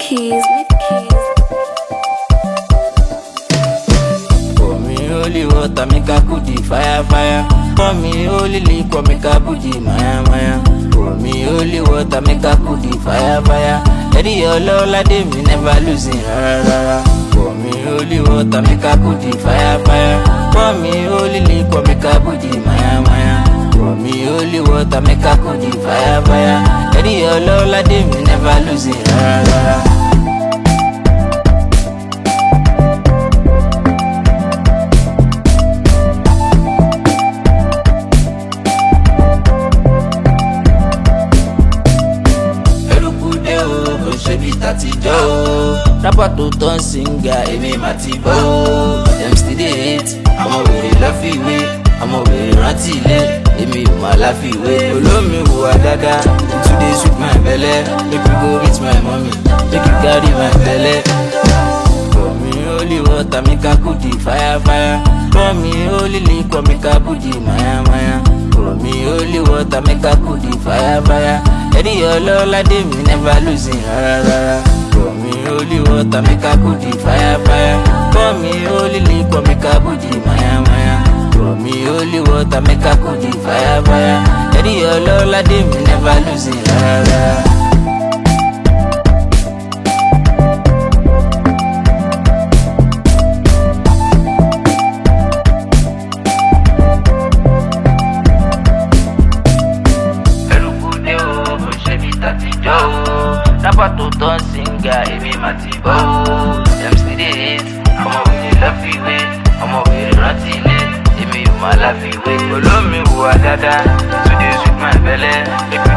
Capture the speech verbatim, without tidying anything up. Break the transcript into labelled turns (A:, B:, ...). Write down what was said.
A: keys, with keys.
B: For me, holy water, make a goodie, fire, fire. For me, holy liquor, make a booty, maya, maya. For me, holy water, make a goodie, fire, fire. Eddie, your love, like them, me never losing, rara, rara. For me, holy water, make a goodie, fire, fire. For me, holy liquor, make a booty, maya, maya. For me, holy water, make a goodie, fire, fire. Eddie, your love, like them, me never losing, rara, rara. Rapper to turn singer, èmi mà ti bọ́ o. Dem still dey hate, àwọn wèrè láfiwé, àwọn wèrè rántí ilé, èmi ò mà láfiwé. Olómi hùwà dáadáa, you too dey sweet my belle, make you go meet my mommy, make you carry my belle. For me, holy water, make a goodie, fire, fire. For me, holy liquor, make a booty, maya, maya. For me, holy water, make a goodie, fire, fire. Eddie, your love, like them, me never losing, rara, rara. For me, holy water, make a goodie, fire, fire. For me, holy liquor, make a booty, maya, maya. For me, holy water, make a goodie, fire, fire. Eddie, your love, like them, me never losing, rara, rara. Rapper to turn singer, èmi mà ti bọ́ o. Dem still dey hate, àwọn wèrè láfiwé, àwọn wèrè rántí ilé, èmi ò mà láfiwé. Olómi hùwà dáadáa, you too dey sweet my belle.